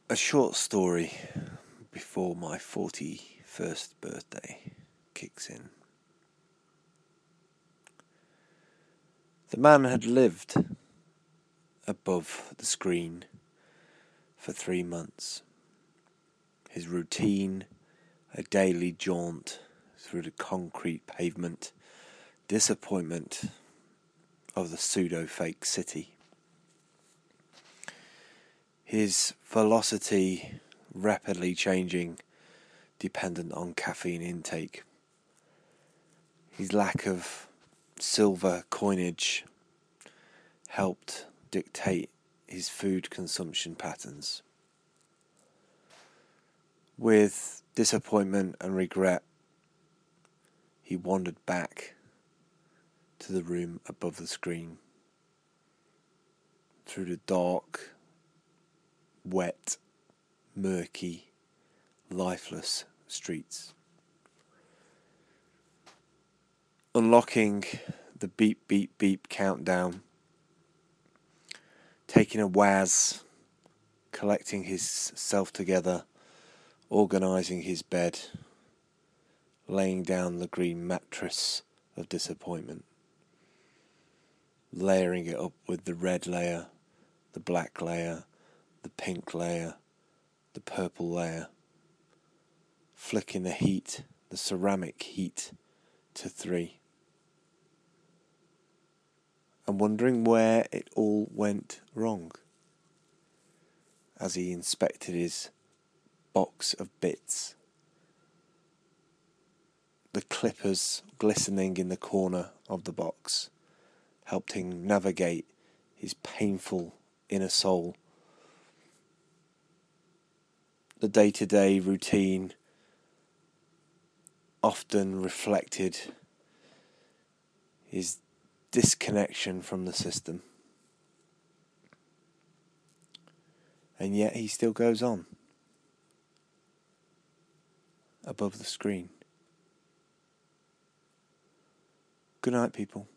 A short story before my 41st birthday kicks in. The man had lived above the screen for 3 months. His routine, a daily jaunt through the concrete pavement, disappointment of the pseudo-fake city. His velocity rapidly changing, dependent on caffeine intake. His lack of silver coinage helped dictate his food consumption patterns. With disappointment and regret, he wandered back to the room above the screen, through the dark, wet, murky, lifeless streets. Unlocking the beep beep beep countdown, taking a waz, collecting himself together, organising his bed, laying down the green mattress of disappointment, layering it up with the red layer, the black layer, the pink layer, the purple layer, flicking the heat, the ceramic heat, to 3, and wondering where it all went wrong as he inspected his box of bits, the clippers glistening in the corner of the box helped him navigate his painful inner soul. The day-to-day routine often reflected his disconnection from the system. And yet he still goes on above the screen. Good night, people.